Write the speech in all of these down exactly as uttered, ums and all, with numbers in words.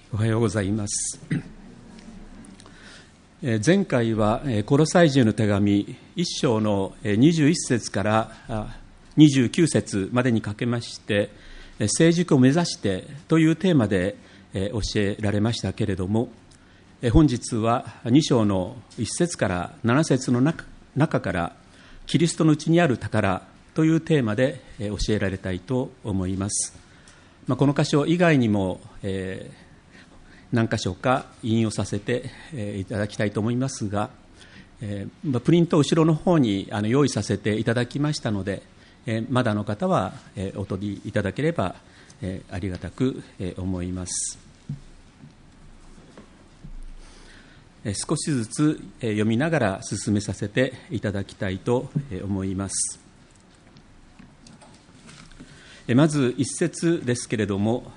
おはようございます。前回はコロサイ人の手紙いっ章のにじゅういっ節からにじゅうきゅう節までにかけまして成熟を目指してというテーマで教えられましたけれども、本日はに章のいっ節からなな節の 中, 中からキリストのうちにある宝というテーマで教えられたいと思います。まあ、この箇所以外にも、えー何箇所か引用させていただきたいと思いますが、プリントを後ろの方に用意させていただきましたので、まだの方はお取りいただければありがたく思います。少しずつ読みながら進めさせていただきたいと思います。まず一節ですけれども、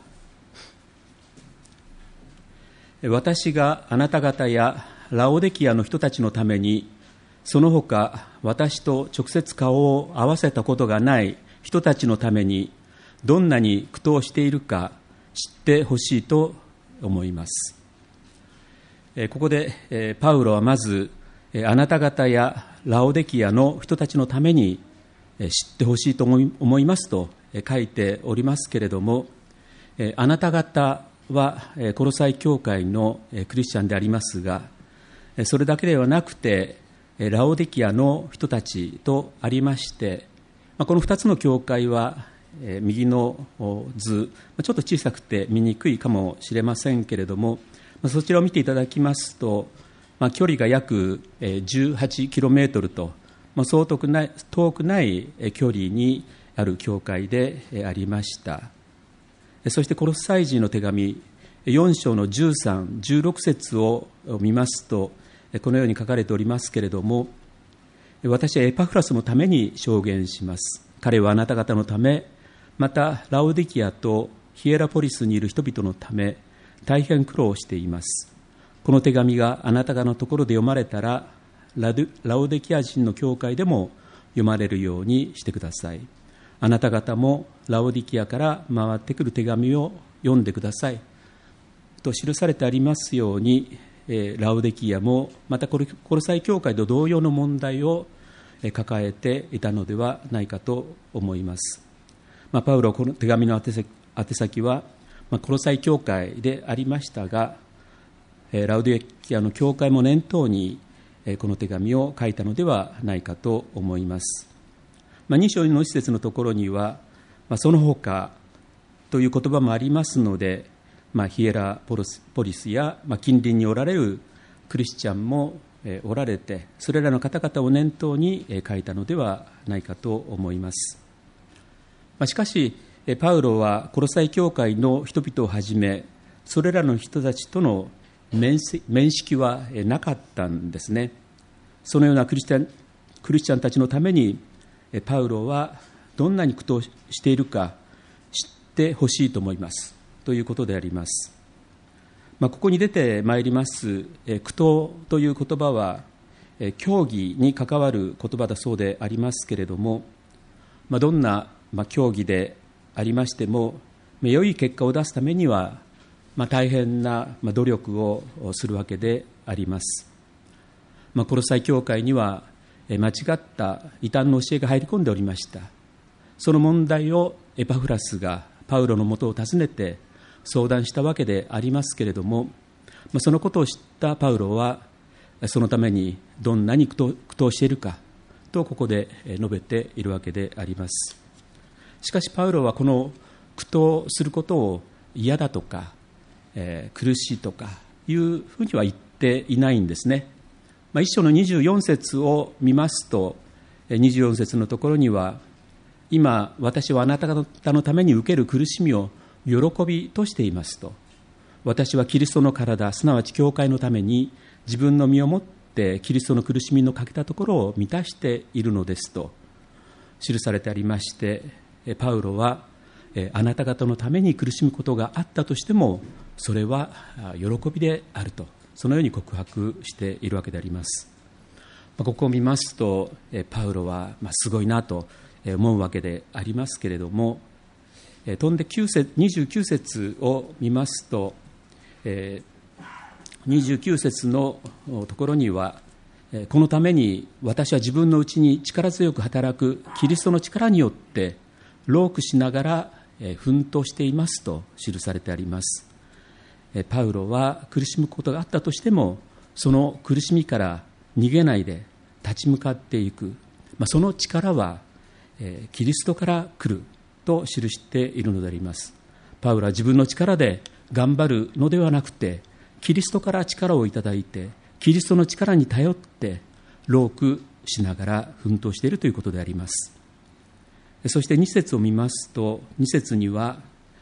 私があなた方やラオデキアの人たちのために、その他私と直接顔を合わせたことがない人たちのために、どんなに苦闘しているか知ってほしいと思います。ここでパウロはまず、あなた方やラオデキアの人たちのために知ってほしいと思いますと書いておりますけれども、あなた方はコロサイ教会のクリスチャンでありますが、それだけではなくてラオデキアの人たちとありまして、このふたつの教会は右の図、ちょっと小さくて見にくいかもしれませんけれども、そちらを見ていただきますと、距離が約じゅうはちキロメートルと、そう遠くない、遠くない距離にある教会でありました。そしてコロサイ人の手紙よん章のじゅうさん、じゅうろく節を見ますと、このように書かれておりますけれども、私はエパフラスのために証言します。彼はあなた方のため、またラオデキアとヒエラポリスにいる人々のため、大変苦労しています。この手紙があなた方のところで読まれたら、ラ, ラオデキア人の教会でも読まれるようにしてください。あなた方もラオディキアから回ってくる手紙を読んでくださいと記されてありますように、ラオデキアもまたコロサイ教会と同様の問題を抱えていたのではないかと思います。まあ、パウロこの手紙の宛先は、まあ、コロサイ教会でありましたが、ラオデキアの教会も念頭にこの手紙を書いたのではないかと思います。まあ、に章の一節のところには、まあ、その他という言葉もありますので、まあ、ヒエラポリスや、まあ、近隣におられるクリスチャンもおられて、それらの方々を念頭に書いたのではないかと思います。まあ、しかしパウロはコロサイ教会の人々をはじめ、それらの人たちとの面識はなかったんですね。そのようなクリスチャン、クリスチャンたちのためにパウロはどんなに苦闘しているか知ってほしいと思いますということであります。まあ、ここに出てまいります苦闘という言葉は競技に関わる言葉だそうでありますけれども、まあ、どんな競技でありましても良い結果を出すためにはまあ大変な努力をするわけであります。まあ、コロサイ教会には間違った異端の教えが入り込んでおりました。その問題をエパフラスがパウロのもとを訪ねて相談したわけでありますけれども、そのことを知ったパウロはそのためにどんなに苦闘、苦闘しているかとここで述べているわけであります。しかしパウロはこの苦闘することを嫌だとか、えー、苦しいとかいうふうには言っていないんですね。まあ、一章のにじゅうよん節を見ますと、にじゅうよん節のところには、今私はあなた方のために受ける苦しみを喜びとしていますと、私はキリストの体、すなわち教会のために自分の身をもってキリストの苦しみのかけたところを満たしているのですと記されてありまして、パウロはあなた方のために苦しむことがあったとしてもそれは喜びであると、そのように告白しているわけであります。ここを見ますとパウロはすごいなと思うわけでありますけれども、飛んできゅう節にじゅうきゅう節を見ますと、 えー、にじゅうきゅう節のところには、このために私は自分のうちに力強く働くキリストの力によって労苦しながら奮闘していますと記されてあります。パウロは苦しむことがあったとしても、その苦しみから逃げないで立ち向かっていく、まあ、その力はキリストから来ると記しているのであります。パウロは自分の力で頑張るのではなくて、キリストから力をいただいて、キリストの力に頼って労苦しながら奮闘しているということであります。そしてに節を見ますと、に節には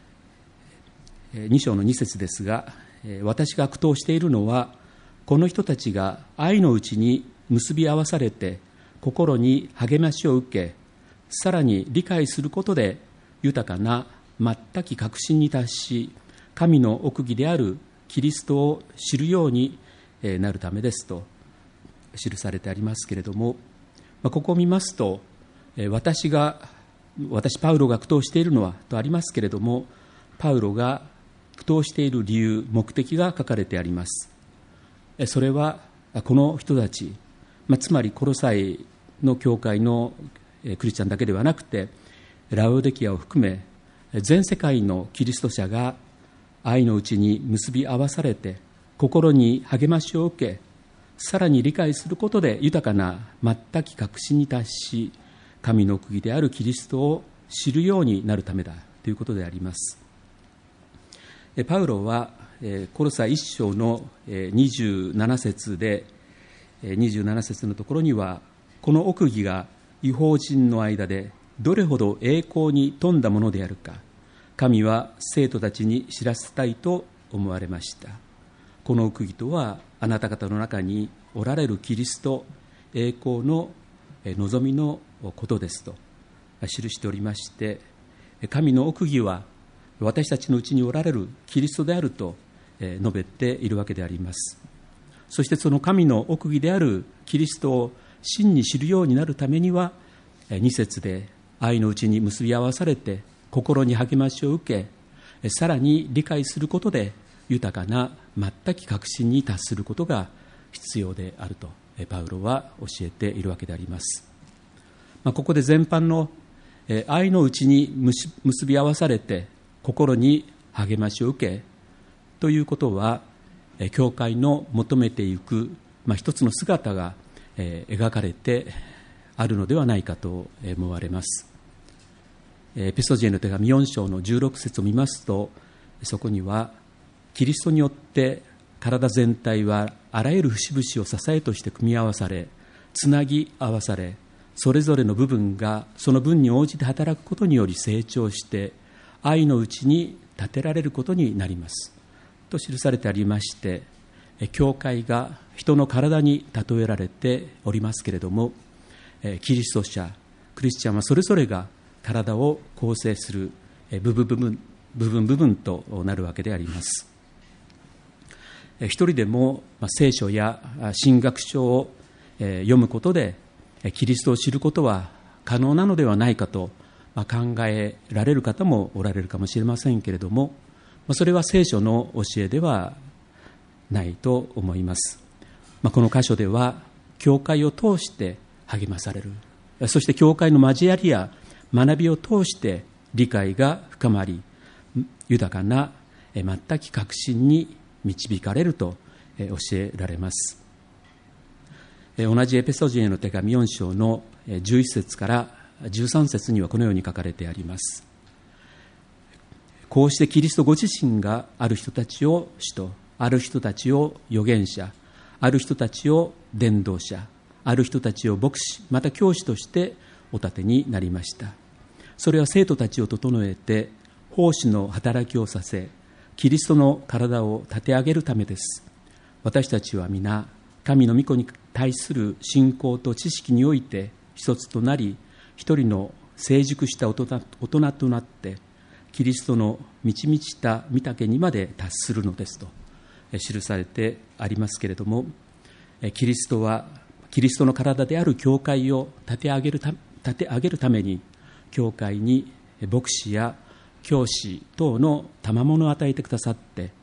に章のに節ですが、私が苦闘しているのはこの人たちが愛のうちに結び合わされて心に励ましを受け、さらに理解することで豊かな全き確信に達し、神の奥義であるキリストを知るようになるためですと記されてありますけれども、ここを見ますと、私が私パウロが苦闘しているのはとありますけれども、パウロが苦闘している理由、目的が書かれてあります。それはこの人たち、つまりコロサイの教会のクリスチャンだけではなくて、ラオデキアを含め全世界のキリスト者が愛のうちに結び合わされて心に励ましを受け、さらに理解することで豊かな全き確信に達し、神の奥義であるキリストを知るようになるためだということであります。パウロはコロサいっ章のにじゅうなな節で、にじゅうなな節のところには、この奥義が異邦人の間でどれほど栄光に富んだものであるか、神は生徒たちに知らせたいと思われました。この奥義とは、あなた方の中におられるキリスト、栄光の望みのことですと記しておりまして、神の奥義は私たちのうちにおられるキリストであると述べているわけであります。そしてその神の奥義であるキリストを真に知るようになるためには、に節で愛のうちに結び合わされて心に励ましを受け、さらに理解することで豊かな全き確信に達することが必要であるとパウロは教えているわけであります。まあ、ここで全般の愛のうちに結び合わされて心に励ましを受けということは、教会の求めていく、まあ、一つの姿が描かれてあるのではないかと思われます。エペソジエの手紙よん章のじゅうろく節を見ますと、そこにはキリストによって体全体はあらゆる節々を支えとして組み合わされ、つなぎ合わされ、それぞれの部分がその分に応じて働くことにより成長して愛のうちに立てられることになりますと記されてありまして、教会が人の体に例えられておりますけれども、キリスト者クリスチャンはそれぞれが体を構成する部分部分部分部分となるわけであります。一人でも聖書や神学書を読むことでキリストを知ることは可能なのではないかと考えられる方もおられるかもしれませんけれども、それは聖書の教えではないと思います。この箇所では教会を通して励まされる、そして教会の交わりや学びを通して理解が深まり、豊かな全き確信に導かれると教えられます。同じエペソジエの手紙よん章のじゅういち節からじゅうさん節にはこのように書かれてあります。こうしてキリストご自身がある人たちを使徒、ある人たちを預言者、ある人たちを伝道者、ある人たちを牧師、また教師としてお立てになりました。それは生徒たちを整えて奉仕の働きをさせ、キリストの体を立て上げるためです。私たちは皆神の御子に対する信仰と知識において一つとなり、一人の成熟した大人、大人となってキリストの満ち満ちた御丈にまで達するのですと記されてありますけれども、キリストはキリストの体である教会を立て上げるた、立て上げるために教会に牧師や教師等の賜物を与えてくださって、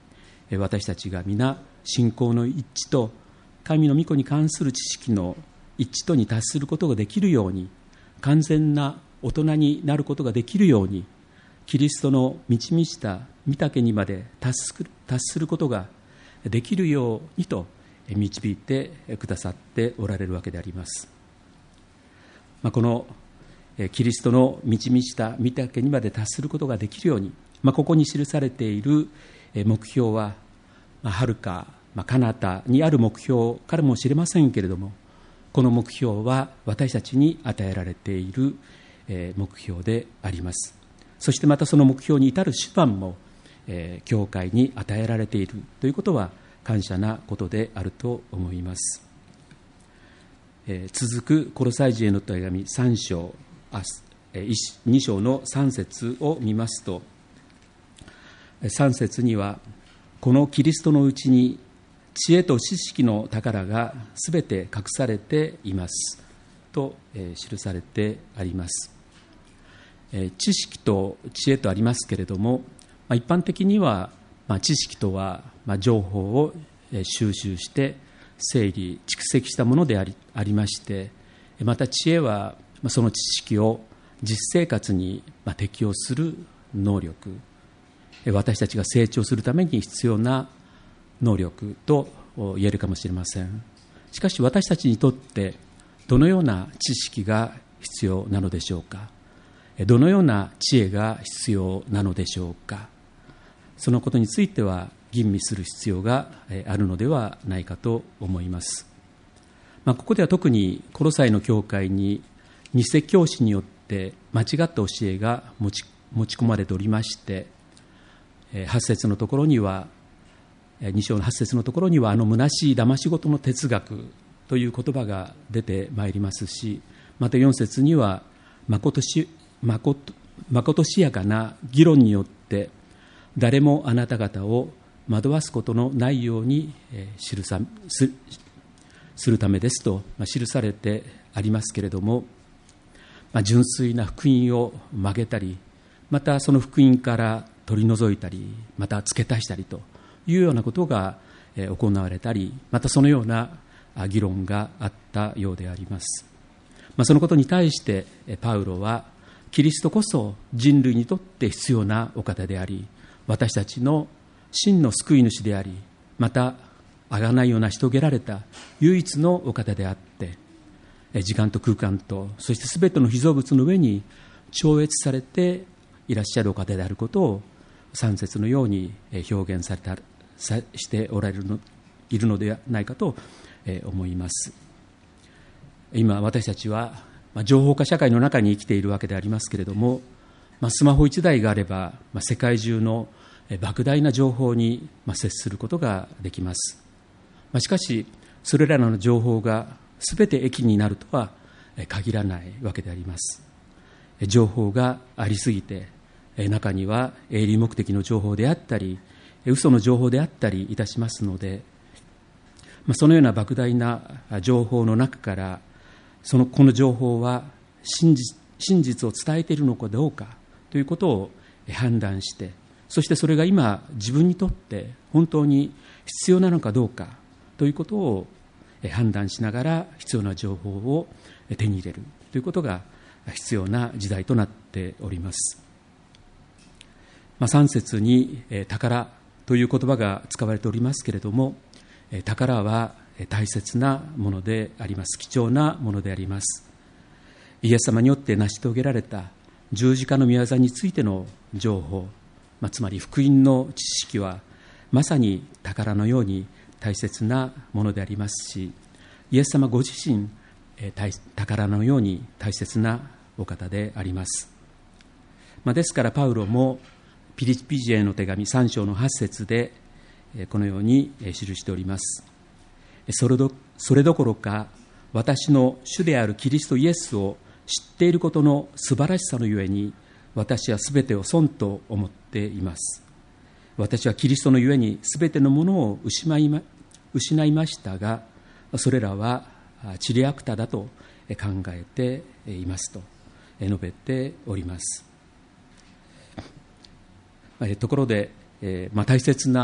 私たちが皆信仰の一致と神の御子に関する知識の一致とに達することができるように、完全な大人になることができるように、キリストの満ち満ちた御岳にまで達することができるようにと導いてくださっておられるわけであります。まあ、このキリストの満ち満ちた御岳にまで達することができるように、まあ、ここに記されている目標は、まあ、はるか、まあ、彼方にある目標かもしれませんけれども、この目標は私たちに与えられている目標であります。そしてまたその目標に至る手段も、えー、教会に与えられているということは感謝なことであると思います。えー、続くコロサイ人への手紙さん章、あ、えー、に章のさん節を見ますと、さん節には、このキリストのうちに知恵と知識の宝がすべて隠されていますと、えー、記されてあります。知識と知恵とありますけれども、一般的には知識とは情報を収集して整理蓄積したものであり、ありまして、また知恵はその知識を実生活に適用する能力、私たちが成長するために必要な能力と言えるかもしれません。しかし私たちにとってどのような知識が必要なのでしょうか。どのような知恵が必要なのでしょうか。そのことについては吟味する必要があるのではないかと思います。まあ、ここでは特にコロサイの教会に偽教師によって間違った教えが持ち、持ち込まれておりまして、はち節のところには、に章のはち節のところには、あの虚しい騙し事の哲学という言葉が出てまいりますし、またよん節にはまことしまこと、まことしやかな議論によって誰もあなた方を惑わすことのないように記さ す, するためですと記されてありますけれども、まあ、純粋な福音を曲げたり、またその福音から取り除いたり、また付け足したりというようなことが行われたり、またそのような議論があったようであります。まあ、そのことに対してパウロは、キリストこそ人類にとって必要なお方であり、私たちの真の救い主であり、また贖いを成し遂げられた唯一のお方であって、時間と空間とそしてすべての被造物の上に超越されていらっしゃるお方であることをさん節のように表現されたしておられるのいるのではないかと思います。今私たちは情報化社会の中に生きているわけでありますけれども、スマホ一台があれば世界中の莫大な情報に接することができます。しかしそれらの情報がすべて益になるとは限らないわけであります。情報がありすぎて、中には営利目的の情報であったり嘘の情報であったりいたしますので、そのような莫大な情報の中からそのこの情報は真実、真実を伝えているのかどうかということを判断して、そしてそれが今自分にとって本当に必要なのかどうかということを判断しながら必要な情報を手に入れるということが必要な時代となっております。まあ、さん節に宝という言葉が使われておりますけれども、宝は大切なものであります。貴重なものであります。イエス様によって成し遂げられた十字架の御業についての情報、まあ、つまり福音の知識はまさに宝のように大切なものでありますし、イエス様ご自身宝のように大切なお方であります。まあ、ですからパウロもピリピ人への手紙さん章のはち節でこのように記しております。それど、それどころか私の主であるキリストイエスを知っていることの素晴らしさのゆえに私はすべてを損と思っています。私はキリストのゆえにすべてのものを失いま、失いましたが、それらはチリアクタだと考えていますと述べております。ところで、まあ、大切な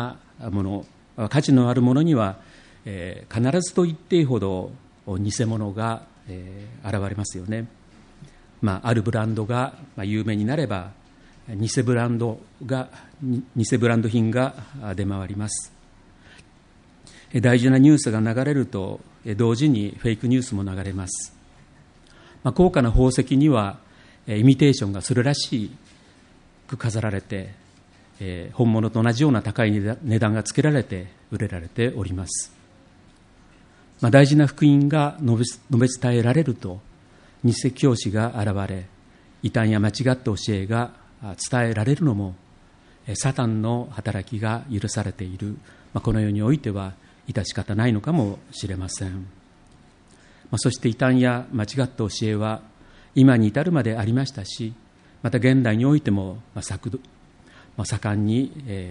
もの、価値のあるものには、えー、必ずと言っていいほど偽物が、えー、現れますよね。まあ、あるブランドが有名になれば偽ブランドが偽ブランド品が出回ります。大事なニュースが流れると同時にフェイクニュースも流れます。まあ、高価な宝石にはイミテーションがそれらしく飾られて、えー、本物と同じような高い値段がつけられて売れられております。まあ、大事な福音が述べ伝えられると偽教師が現れ、異端や間違った教えが伝えられるのもサタンの働きが許されている、まあ、この世においては致し方ないのかもしれません。まあ、そして異端や間違った教えは今に至るまでありましたし、また現代においても盛んに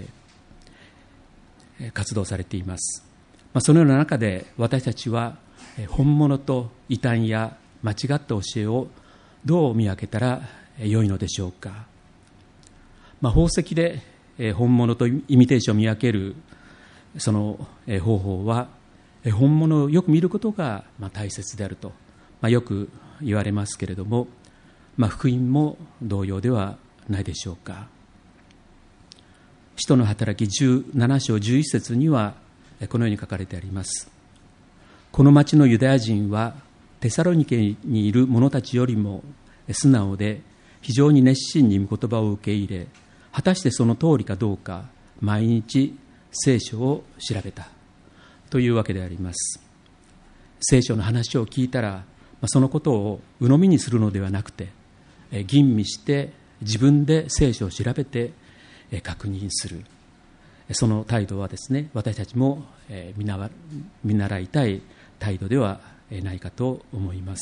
活動されています。まあ、そのような中で私たちは本物と異端や間違った教えをどう見分けたらよいのでしょうか。まあ、宝石で本物とイミテーションを見分けるその方法は、本物をよく見ることが大切であると、まあ、よく言われますけれども、まあ、福音も同様ではないでしょうか。使徒の働きじゅうなな章じゅういち節にはこのように書かれてあります。この町のユダヤ人はテサロニケにいる者たちよりも素直で非常に熱心に御言葉を受け入れ、果たしてその通りかどうか毎日聖書を調べたというわけであります。聖書の話を聞いたら、そのことを鵜呑みにするのではなくて、吟味して自分で聖書を調べて確認する、その態度はですね、私たちも見習いたい態度ではないかと思います。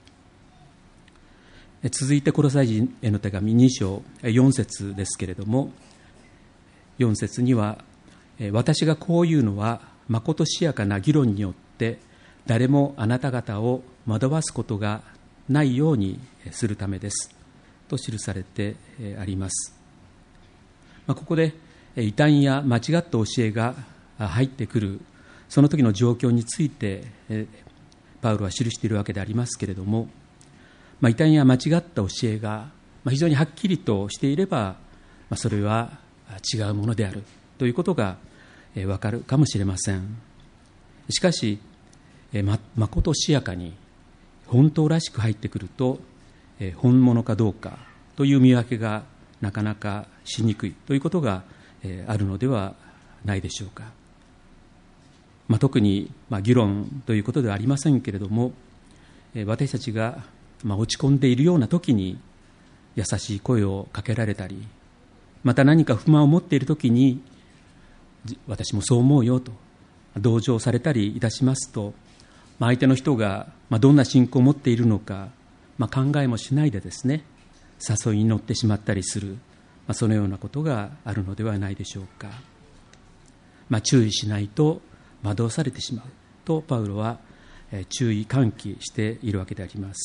続いてコロサイ人への手紙に章よん節ですけれども、よん節には、私がこういうのはまことしやかな議論によって誰もあなた方を惑わすことがないようにするためですと記されてあります。ここで異端や間違った教えが入ってくるその時の状況についてパウロは記しているわけでありますけれども、異端や間違った教えが非常にはっきりとしていれば、それは違うものであるということがわかるかもしれません。しかしま, まことしやかに本当らしく入ってくると、本物かどうかという見分けがなかなかしにくいということがあるのではないでしょうか。まあ、特に、まあ、議論ということではありませんけれども、私たちが、まあ、落ち込んでいるような時に優しい声をかけられたり、また何か不満を持っている時に私もそう思うよと同情されたりいたしますと、まあ、相手の人がどんな信仰を持っているのか、まあ、考えもしないでですね、誘いに乗ってしまったりする、まあ、そのようなことがあるのではないでしょうか。まあ、注意しないと惑わされてしまうとパウロは注意喚起しているわけであります。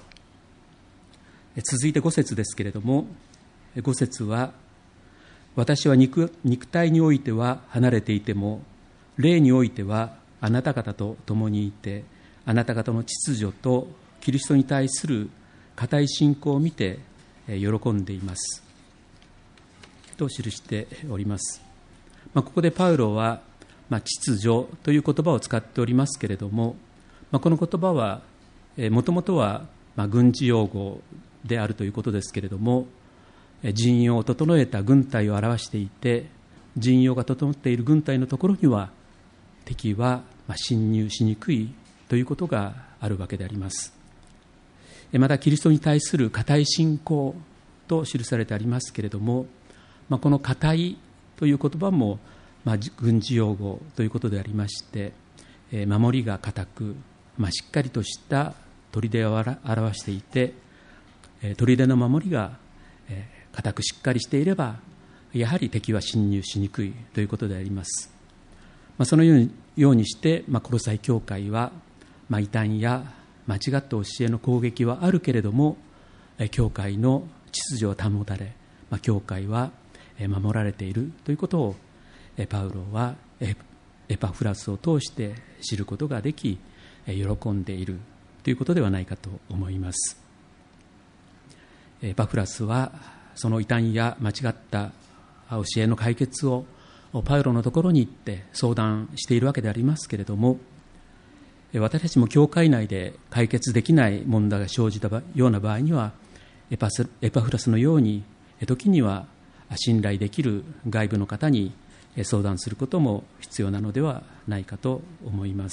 続いてご節ですけれども、ご節は、私は 肉, 肉体においては離れていても霊においてはあなた方と共にいて、あなた方の秩序とキリストに対する固い信仰を見て喜んでいますと記しております。まあ、ここでパウロは、まあ、秩序という言葉を使っておりますけれども、まあ、この言葉はもともとはまあ軍事用語であるということですけれども、陣容を整えた軍隊を表していて、陣容が整っている軍隊のところには敵は侵入しにくいということがあるわけであります。またキリストに対する固い信仰と記されてありますけれども、まあ、この固いという言葉もまあ軍事用語ということでありまして、守りが固く、まあ、しっかりとした砦を表していて、砦の守りが固くしっかりしていればやはり敵は侵入しにくいということであります。まあ、そのように、ようにして、まあ、コロサイ教会は、まあ、異端や間違った教えの攻撃はあるけれども、教会の秩序を保たれ、まあ、教会は守られているということをパウロはエパフラスを通して知ることができ、喜んでいるということではないかと思います。エパフラスはその異端や間違った教えの解決をパウロのところに行って相談しているわけでありますけれども、私たちも教会内で解決できない問題が生じたような場合には、エパス、エパフラスのように時には信頼できる外部の方に相談することも必要なのではないかと思います。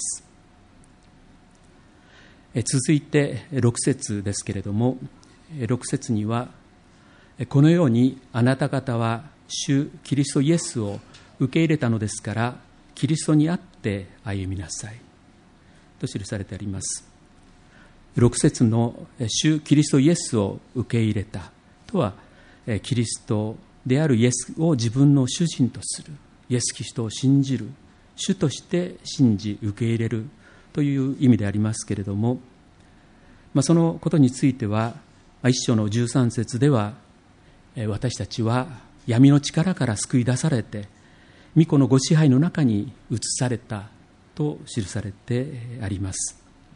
続いてろく節ですけれども、ろく節には、このようにあなた方は主キリストイエスを受け入れたのですから、キリストにあって歩みなさいと記されてあります。ろく節の主キリストイエスを受け入れたとは、キリストであるイエスを自分の主人とする、イエス・キリストを信じる、主として信じ受け入れるという意味でありますけれども、まあ、そのことについては一章のじゅうさん節では、私たちは闇の力から救い出されて御子のご支配の中に移されたと記されてあります。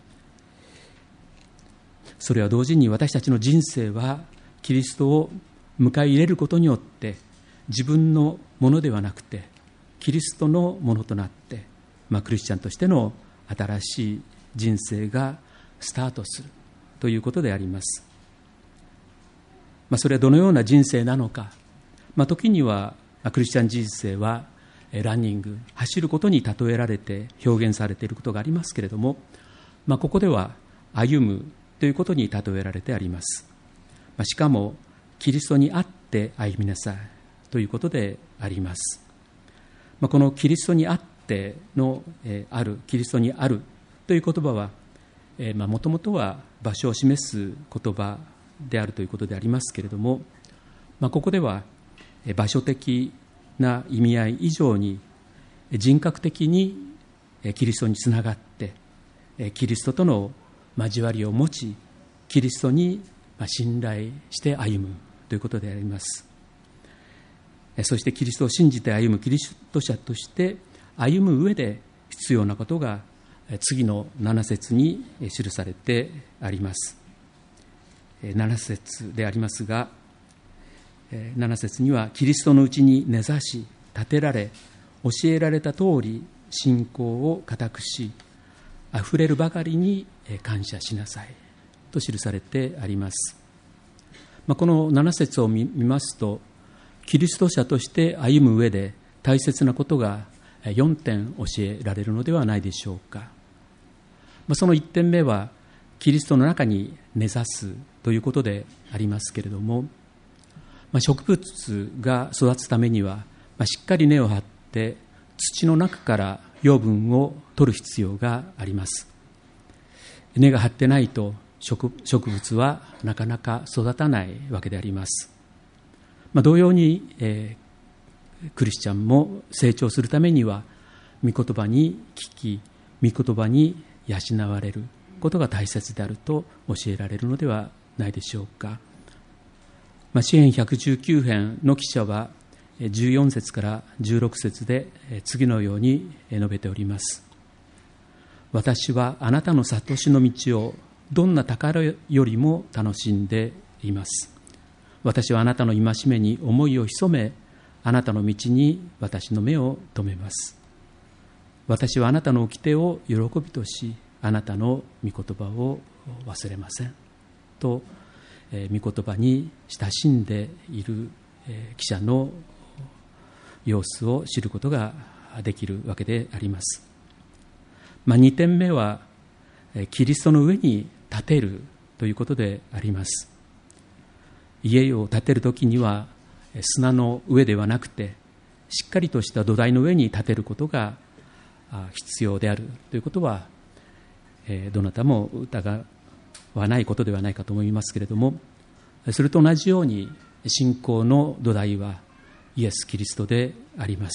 それは同時に私たちの人生はキリストを迎え入れることによって自分のものではなくてキリストのものとなって、まあ、クリスチャンとしての新しい人生がスタートするということであります。まあ、それはどのような人生なのか、まあ、時にはクリスチャン人生はランニング、走ることに例えられて表現されていることがありますけれども、まあ、ここでは歩むということに例えられてあります。まあ、しかもキリストにあって歩みなさいということであります。まあ、このキリストにあっての、えー、ある、キリストにあるという言葉は、えーまあ、もともとは場所を示す言葉であるということでありますけれども、まあ、ここでは場所的な意味合い以上に人格的にキリストにつながってキリストとの交わりを持ち、キリストに信頼して歩むということであります。そしてキリストを信じて歩むキリスト者として歩む上で必要なことが次のなな節に記されてあります。なな節でありますが、なな節にはキリストのうちに根ざし立てられ教えられた通り信仰を固くしあふれるばかりに感謝しなさいと記されてあります。まあ、このなな節を見ますと、キリスト者として歩む上で大切なことがよんてん教えられるのではないでしょうか。まあ、そのいってんめはキリストの中に根ざすということでありますけれども、まあ、植物が育つためには、まあ、しっかり根を張って土の中から養分を取る必要があります。根が張ってないと 植, 植物はなかなか育たないわけであります。まあ、同様に、えー、クリスチャンも成長するためには御言葉に聞き、御言葉に養われることが大切であると教えられるのではないでしょうか。まあ、詩編ひゃくじゅうきゅう編の記者はじゅうよん節からじゅうろく節で次のように述べております。私はあなたの悟しの道をどんな宝よりも楽しんでいます。私はあなたの戒めに思いを潜め、あなたの道に私の目を留めます。私はあなたの掟を喜びとし、あなたの御言葉を忘れませんと、えー、御言葉に親しんでいる、えー、記者の様子を知ることができるわけであります。まあ、にてんめはキリストの上に建てるということであります。家を建てるときには砂の上ではなくてしっかりとした土台の上に建てることが必要であるということはどなたも疑わないことではないかと思いますけれども、それと同じように信仰の土台はイエス・キリストであります。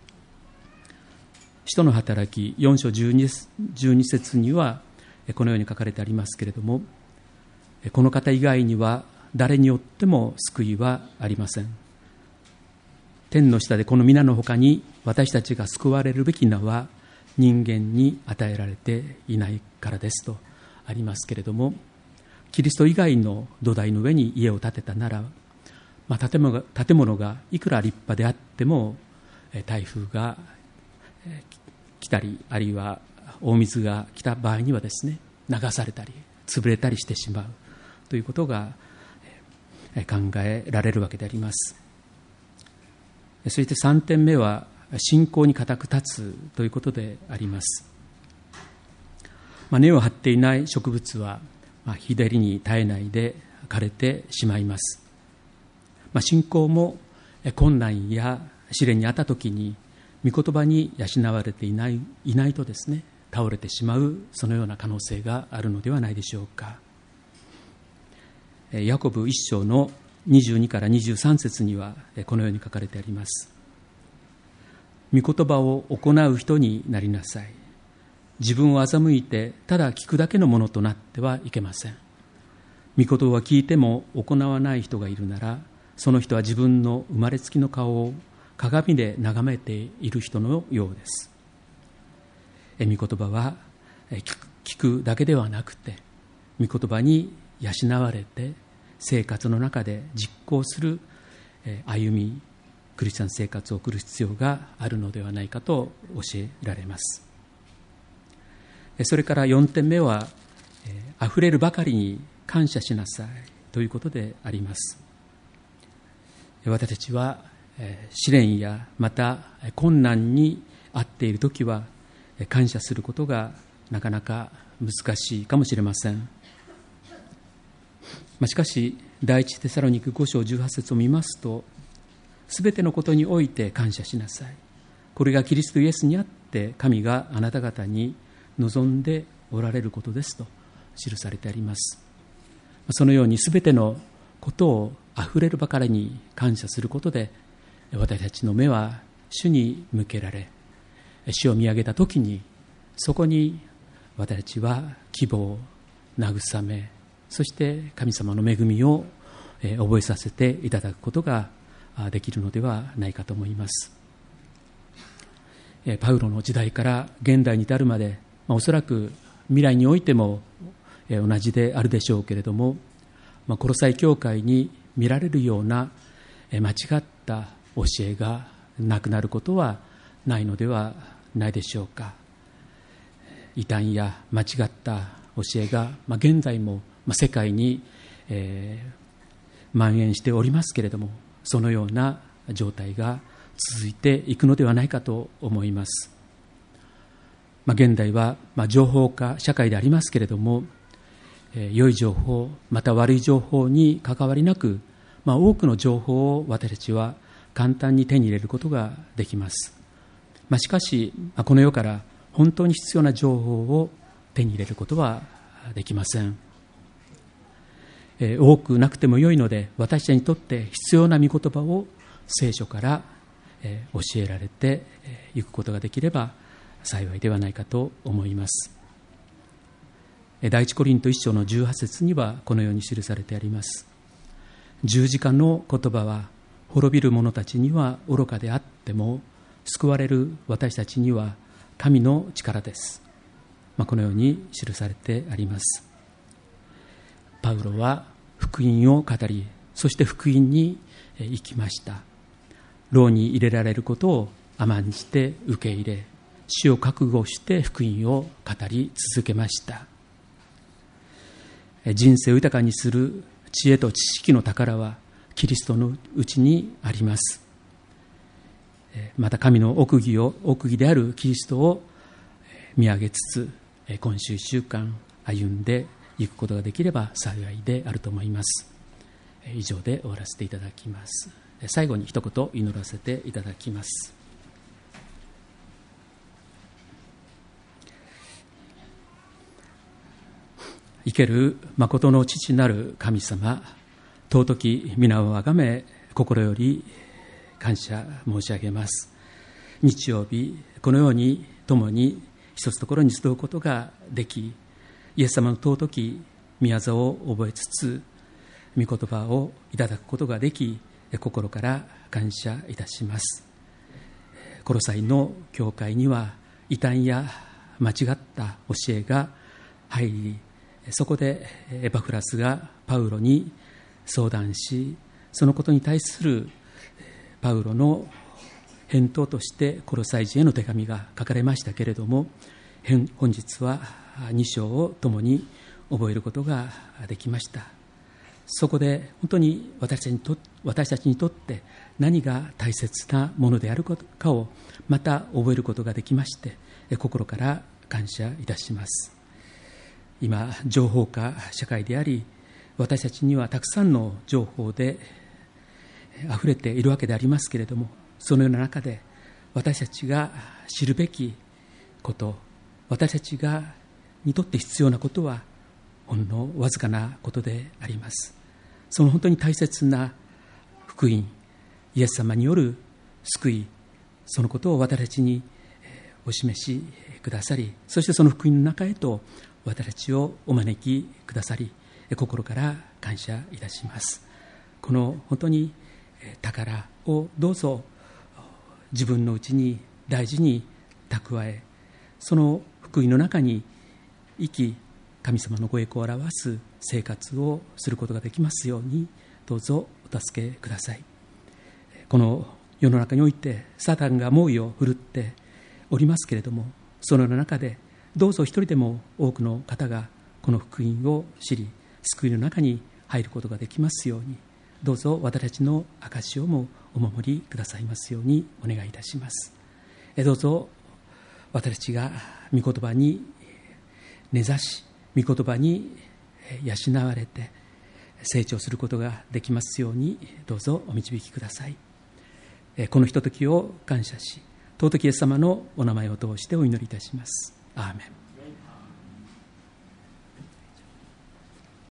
使徒の働きよん章じゅうに節にはこのように書かれてありますけれども、この方以外には誰によっても救いはありません。 天の下でこの皆のほかに私たちが救われるべき名は人間に与えられていないからですとありますけれども、キリスト以外の土台の上に家を建てたなら、まあ、建物が、建物がいくら立派であっても台風が来たり、あるいは大水が来た場合にはですね、流されたり潰れたりしてしまうということが考えられるわけであります。そしてさんてんめは信仰に固く立つということであります。まあ、根を張っていない植物は、まあ、日照りに耐えないで枯れてしまいます。まあ、信仰も困難や試練にあったときに御言葉に養われていない、いないとですね、倒れてしまう、そのような可能性があるのではないでしょうか。ヤコブ一章のにじゅうにからにじゅうさん節にはこのように書かれてあります。御言葉を行う人になりなさい。自分を欺いてただ聞くだけのものとなってはいけません。御言葉を聞いても行わない人がいるなら、その人は自分の生まれつきの顔を鏡で眺めている人のようです。御言葉は聞くだけではなくて、御言葉に養われて生活の中で実行する歩み、クリスチャン生活を送る必要があるのではないかと教えられます。それからよんてんめは、あふれるばかりに感謝しなさいということであります。私たちは試練やまた困難にあっているときは感謝することがなかなか難しいかもしれません。しかし第一テサロニクご章じゅうはち節を見ますと、すべてのことにおいて感謝しなさい。これがキリストイエスにあって神があなた方に望んでおられることですと記されてあります。そのようにすべてのことをあふれるばかりに感謝することで、私たちの目は主に向けられ、主を見上げたときにそこに私たちは希望、慰め、そして神様の恵みを覚えさせていただくことができるのではないかと思います。パウロの時代から現代に至るまで、おそらく未来においても同じであるでしょうけれども、コロサイ教会に見られるような間違った教えがなくなることはないのではないでしょうか。異端や間違った教えが現在も世界に蔓延しておりますけれども、そのような状態が続いていくのではないかと思います。まあ、現代はまあ情報化社会でありますけれども、えー、良い情報また悪い情報に関わりなく、まあ、多くの情報を私たちは簡単に手に入れることができます。まあ、しかし、まあ、この世から本当に必要な情報を手に入れることはできません。えー、多くなくても良いので、私たちにとって必要な御言葉を聖書から、えー、教えられていくことができれば幸いではないかと思います。第一コリント一章のじゅうはち節にはこのように記されてあります。十字架の言葉は滅びる者たちには愚かであっても、救われる私たちには神の力です。まあ、このように記されてあります。パウロは福音を語り、そして福音に生きました。牢に入れられることを甘んじて受け入れ、死を覚悟して福音を語り続けました。人生を豊かにする知恵と知識の宝はキリストのうちにあります。また神の奥義を奥義であるキリストを見上げつつ、今週いっしゅうかん歩んでいくことができれば幸いであると思います。以上で終わらせていただきます。最後に一言祈らせていただきます。生ける誠の父なる神様、尊き皆をあがめ心より感謝申し上げます。日曜日このように共に一つところに集うことができ、イエス様の尊き御業を覚えつつ御言葉をいただくことができ、心から感謝いたします。コロサイの教会には異端や間違った教えが入り、そこでエパフラスがパウロに相談し、そのことに対するパウロの返答としてコロサイ人への手紙が書かれましたけれども、本日はに章を共に覚えることができました。そこで本当に私たちにと私たちにとって何が大切なものであるかをまた覚えることができまして、心から感謝いたします。今、情報化社会であり、私たちにはたくさんの情報であふれているわけでありますけれども、そのような中で私たちが知るべきこと、私たちがにとって必要なことはほんのわずかなことであります。その本当に大切な福音、イエス様による救い、そのことを私たちにお示しくださり、そしてその福音の中へと私たちをお招きくださり、心から感謝いたします。この本当に宝をどうぞ自分のうちに大事に蓄え、その福音の中に生き、神様のご栄光を表す生活をすることができますように、どうぞお助けください。この世の中においてサタンが猛威を振るっておりますけれども、その中でどうぞ一人でも多くの方がこの福音を知り、救いの中に入ることができますように、どうぞ私たちの証をもお守りくださいますようにお願いいたします。どうぞ私たちが御言葉に根ざし、御言葉に養われて成長することができますように、どうぞお導きください。このひとときを感謝し、尊きイエス様のお名前を通してお祈りいたします。アーメン。